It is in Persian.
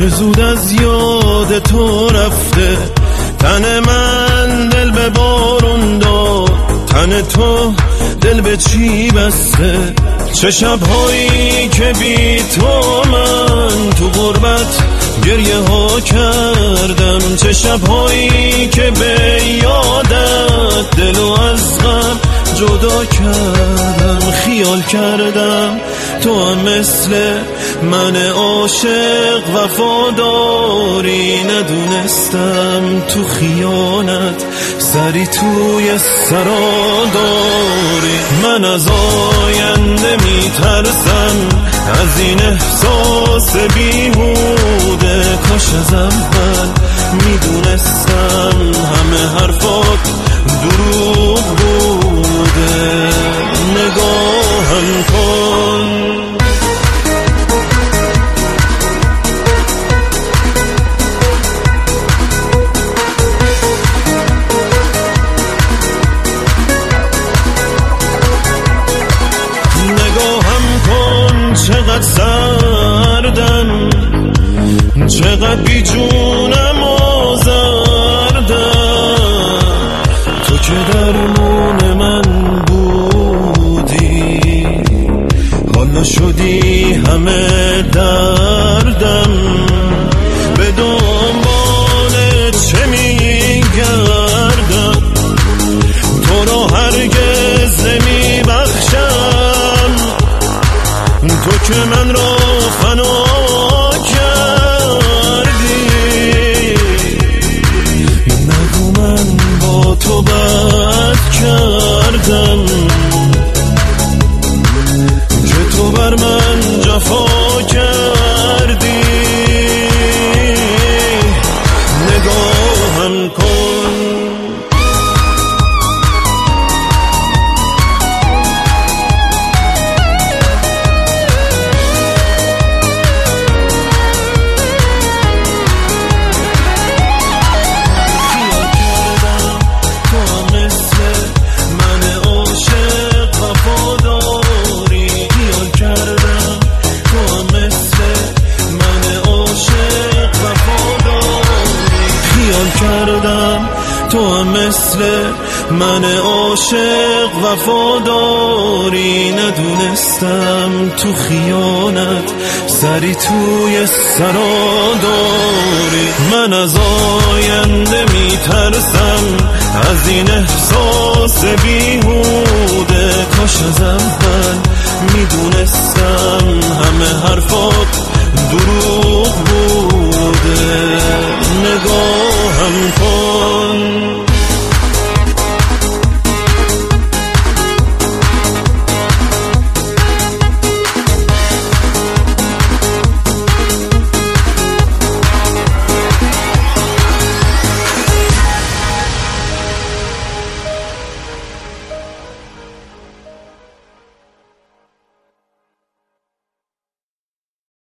چه زود از یاد تو رفته، تن من دل به بارون داد، تن تو دل به چی بسته. چه شبهایی که بی تو من تو غربت گریه ها کردم، چه شبهایی که به یادت دلو از غم جدا کردم. خیال کردم تو هم مثل من عاشق وفاداری، ندونستم تو خیانت سری توی سرا داری. من از آینده میترسم، از این احساس بیهوده، کاش از اول میدونستم همه حرفات دروغ بوده. نگاهم کن چقدر سردم، چقدر بی جونم و زردم، تو که درمون من بودی حالا شدی همه دردم. به دنبال چه میگردم، تو رو هرگز نمیبخشم، تو که من را فنا کردی. نگو من با تو بد کردم، که تو بر من جفا کردی. نگاهم کن تو هم مثل من عاشق وفاداری، ندونستم تو خیانت سری توی سرا داری. من از آینده میترسم، از این احساس بیهوده، کاش از اول میدونستم همه حرفات